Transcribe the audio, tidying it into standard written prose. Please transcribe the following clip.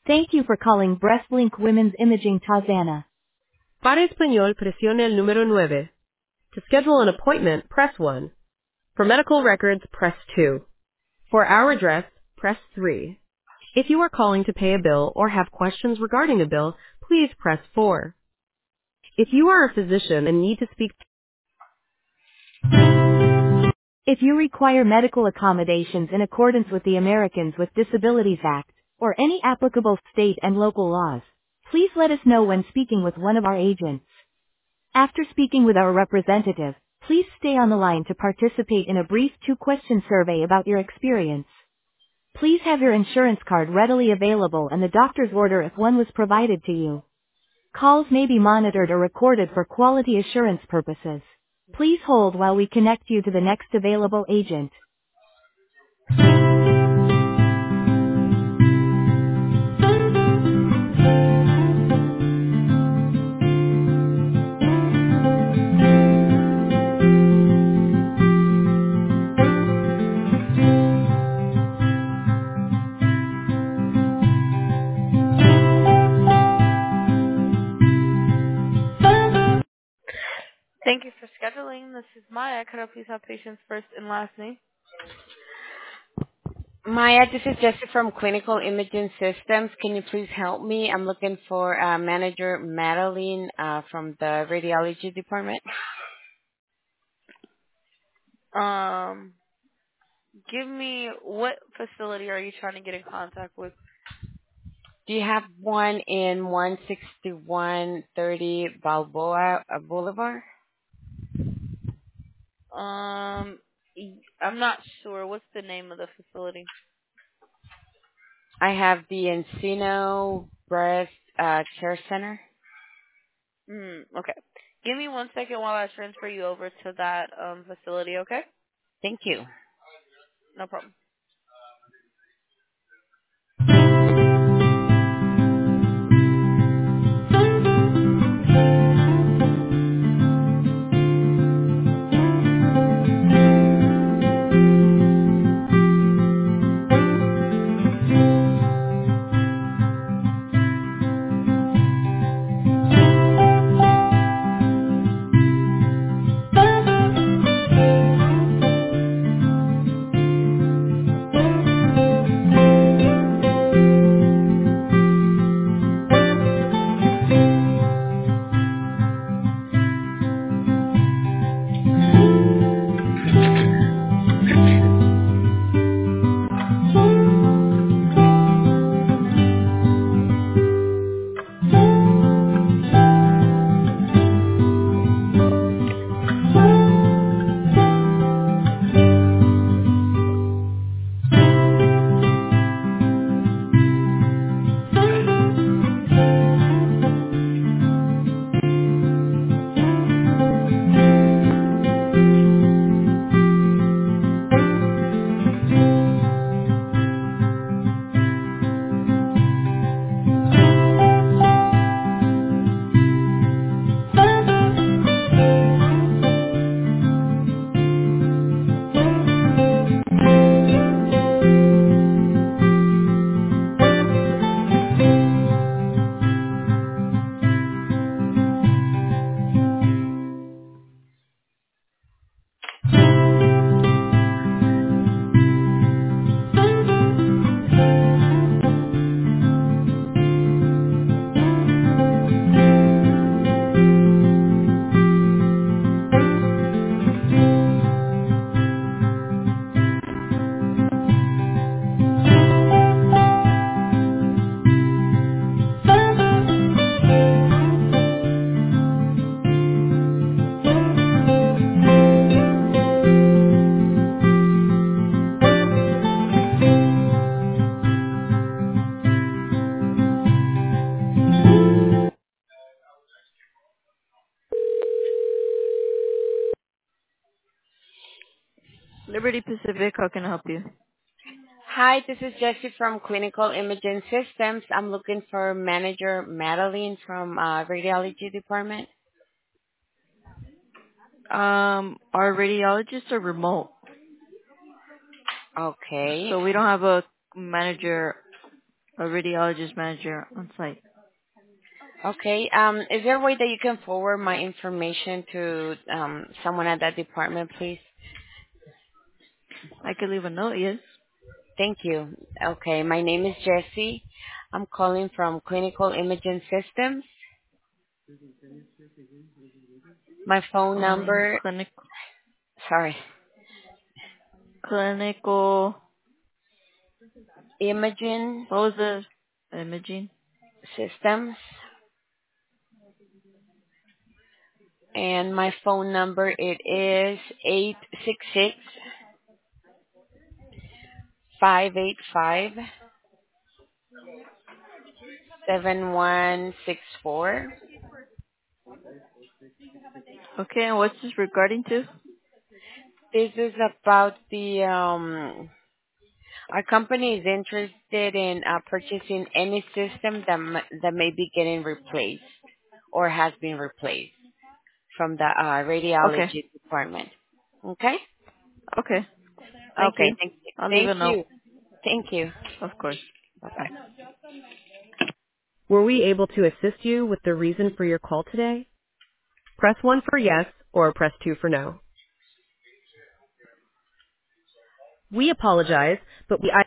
Thank you for calling Breastlink Women's Imaging Tarzana. Para español, presione el número 9. To schedule an appointment, press 1. For medical records, press 2. For our address, press 3. If you are calling to pay a bill or have questions regarding a bill, please press 4. If you are a physician and need to speak, If you require medical accommodations in accordance with the Americans with Disabilities Act, or any applicable state and local laws, please let us know when speaking with one of our agents. After speaking with our representative, please stay on the line to participate in a brief 2-question survey about your experience. Please have your insurance card readily available and the doctor's order if one was provided to you. Calls may be monitored or recorded for quality assurance purposes. Please hold while we connect you to the next available agent. Thank you for scheduling. This is Maya. Could I please have patient's first and last name? Maya, this is Jessie from Clinical Imaging Systems. Can you please help me? I'm looking for manager Madeline from the radiology department. Give me what facility are you trying to get in contact with? Do you have one in 16130 Balboa Boulevard? I'm not sure. What's the name of the facility? I have the Encino Breast Care Center. Okay. Give me 1 second while I transfer you over to that facility, okay? Thank you. No problem. Liberty Pacific, how can I help you? Hi, this is Jessie from Clinical Imaging Systems. I'm looking for manager Madeline from radiology department. Our radiologists are remote, Okay. so we don't have a manager a radiologist manager on site. Okay. Is there a way that you can forward my information to someone at that department, please? I could leave a note, yes. Thank you. Okay. My name is Jessie. I'm calling from Clinical Imaging Systems. My phone number, sorry, Clinical, Imaging what was the imaging? Systems. And my phone number, it is 866-585-7164. Okay, and what's this regarding to? This is about our company is interested in purchasing any system that may be getting replaced or has been replaced from the Okay, radiology department. Okay? okay, Okay, okay. thank you. I'll leave Thank a note, you. Thank you. of course. Bye-bye. Bye. Were we able to assist you with the reason for your call today? Press 1 for yes or press 2 for no. We apologize, but we